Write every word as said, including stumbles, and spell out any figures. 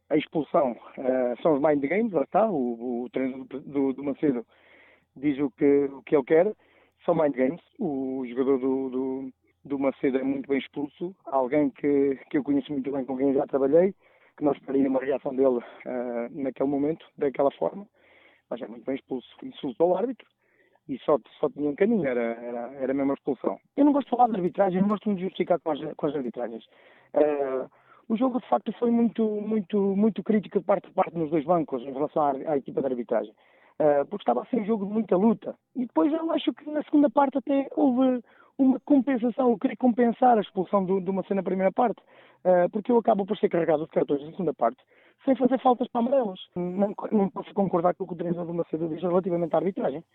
a expulsão uh, são os mind games, lá está, o, o treino do, do, do Macedo diz o que, o que ele quer, são mind games. O jogador do, do, do Macedo é muito bem expulso, alguém que, que eu conheço muito bem, com quem já trabalhei, que não esperaria uma reação dele uh, naquele momento, daquela forma, mas é muito bem expulso. Insultou o árbitro e só, só tinha um caminho, era, era, era mesmo a expulsão. Eu não gosto de falar de arbitragem, não gosto de me justificar com as, com as arbitragens. Uh, o jogo, de facto, foi muito, muito, muito crítico de parte a parte nos dois bancos em relação à, à equipa de arbitragem. Uh, porque estava a ser um jogo de muita luta. E depois eu acho que na segunda parte até houve uma compensação. Eu queria compensar a expulsão do, de uma cena na primeira parte. Uh, porque eu acabo por ser carregado de cartões na segunda parte sem fazer faltas para amarelos. Não, não posso concordar com o que o treinador do Macedo diz relativamente à arbitragem.